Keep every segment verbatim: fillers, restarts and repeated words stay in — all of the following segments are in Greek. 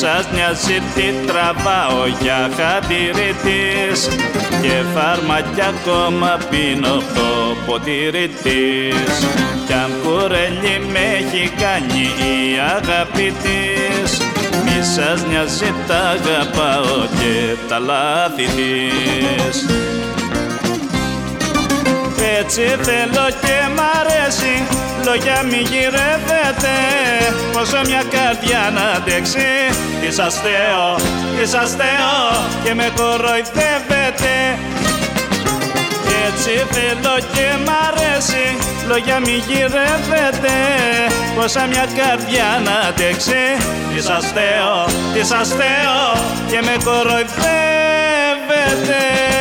σας νοιάζει τι τραβάω για χατήρι της και φάρμακια ακόμα πίνω το ποτήρι της κι αν κουρελί με έχει κάνει η αγάπη της μη σας νοιάζει τα αγαπάω και τα λάθη της. Έτσι θέλω και μ' αρέσει, λόγια μη γυρεύετε, πόσο μια καρδιά να αντέξει. Τι σας θέω, τι σας θέω και με κοροϊδεύετε. Έτσι θέλω και μ' αρέσει, λόγια μη γυρεύετε, πόσα μια καρδιά να αντέξει. Τι σας θέω, τι σας θέω και με κοροϊδεύετε.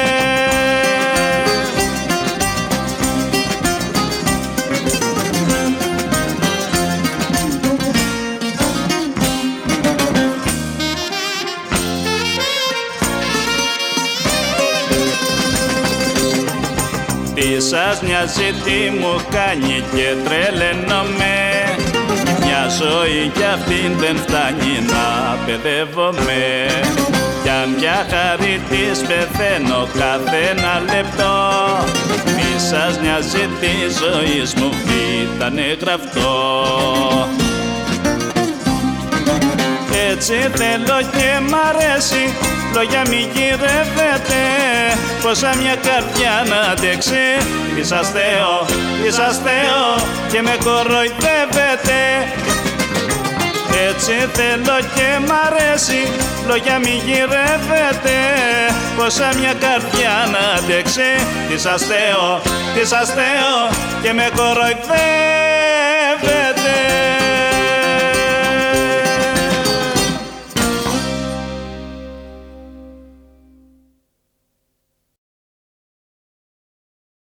Τι σας νοιάζει τι μου κάνει και τρελαίνομαι, μια ζωή κι αυτήν δεν φτάνει να παιδεύομαι. Κι αν μια χαρή της πεθαίνω κάθε ένα λεπτό, μη σας νοιάζει τη ζωή μου ήτανε γραφτό. Έτσι θέλω και μ' αρέσει, λόγια μη γυρεύετε, πόσα μια καρδιά να αντέξει. Τι σας θέω, τι σας θέω και με κοροϊδεύετε. Έτσι θέλω και μ' αρέσει, λόγια μη γυρεύετε, πόσα μια καρδιά να αντέξει. Τι σας θέω, τι σας θέω και με κοροϊδεύετε.